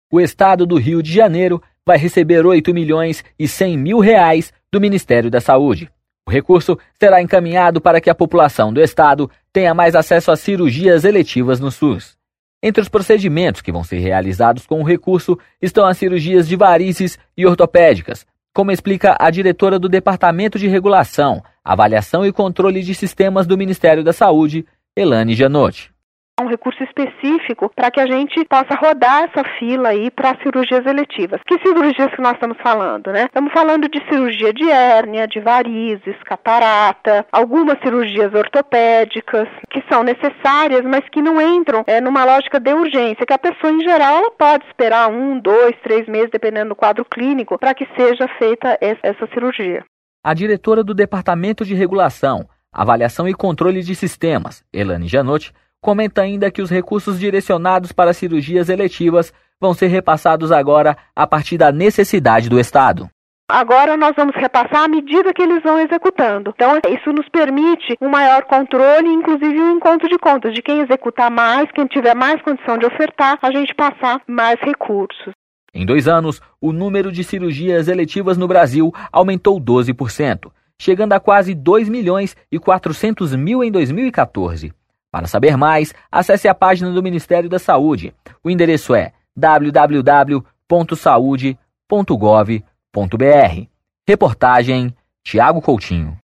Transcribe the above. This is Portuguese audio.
O estado do Rio de Janeiro vai receber R$ 8.100.000 do Ministério da Saúde. O recurso será encaminhado para que a população do estado tenha mais acesso a cirurgias eletivas no SUS. Entre os procedimentos que vão ser realizados com o recurso estão as cirurgias de varizes e ortopédicas, como explica a diretora do Departamento de Regulação, Avaliação e Controle de Sistemas do Ministério da Saúde, Elane Janotti. Um recurso específico para que a gente possa rodar essa fila aí para cirurgias eletivas. Que cirurgias que nós estamos falando, né? Estamos falando de cirurgia de hérnia, de varizes, catarata, algumas cirurgias ortopédicas que são necessárias, mas que não entram numa lógica de urgência, que a pessoa em geral ela pode esperar 1, 2, 3 meses, dependendo do quadro clínico, para que seja feita essa cirurgia. A diretora do Departamento de Regulação, Avaliação e Controle de Sistemas, Elane Janotti, comenta ainda que os recursos direcionados para cirurgias eletivas vão ser repassados agora a partir da necessidade do Estado. Agora nós vamos repassar à medida que eles vão executando. Então isso nos permite um maior controle, inclusive um encontro de contas, de quem executar mais, quem tiver mais condição de ofertar, a gente passar mais recursos. Em 2 anos, o número de cirurgias eletivas no Brasil aumentou 12%, chegando a quase 2.400.000 em 2014. Para saber mais, acesse a página do Ministério da Saúde. O endereço é www.saude.gov.br. Reportagem Tiago Coutinho.